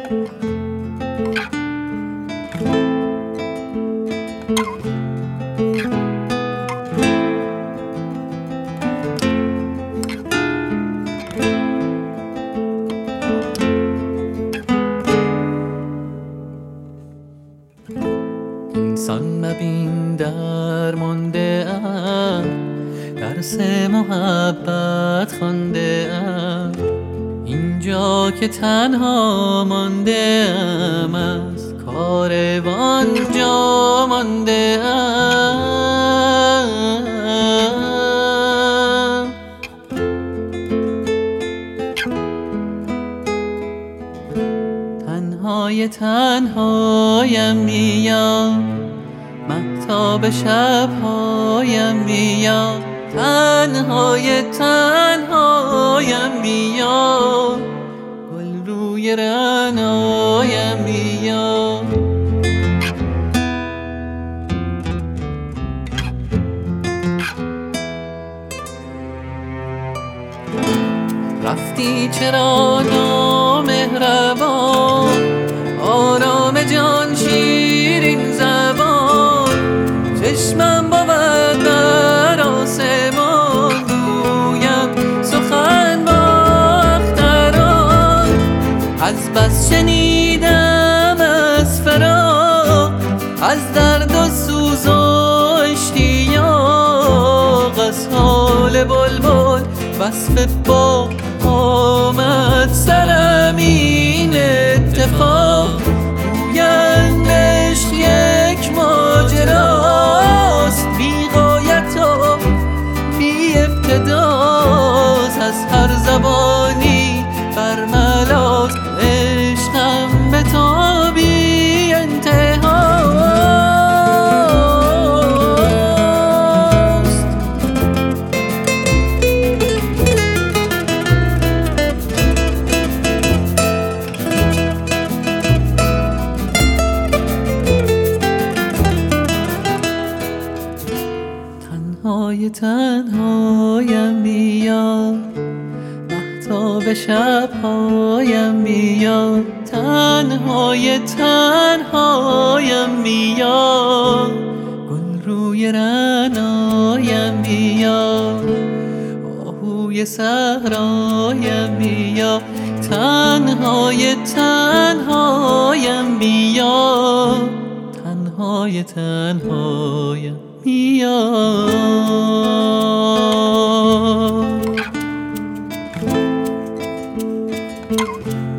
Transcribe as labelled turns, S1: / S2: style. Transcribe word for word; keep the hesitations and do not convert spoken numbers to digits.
S1: انسان مبین در مانده ام، درس محبت خوانده ام، اینجا که تنها مانده ام، از کاروان جا مانده ام. تنهای تنهایم میام، مهتاب شبهایم میاد، تنهای تنهایم میاد، گل روی رعنایم میاد. رفتی چرا نامهربان، آرام جان شیرین زبان، چشمم بود بر آسمان، گویم سخن با اختران. از بس شنیدم از فراق، از درد و سوز و اشتیاق، از حال بلبل وصف باغ آمد سرم این اتفاق. گویند عشق یک ماجراست، بی غایت و بی ابتداست، از هر زبانی برملاست، عشقم به تا بی انتهاست. تنهای تنهایم میاد، مهتاب شبهایم میاد، تنهای تنهایم میاد، گل روی رعنایم میاد، آهوی صحرایم میاد، تنهای تنهایم میاد، تنهای تنهایم میاد.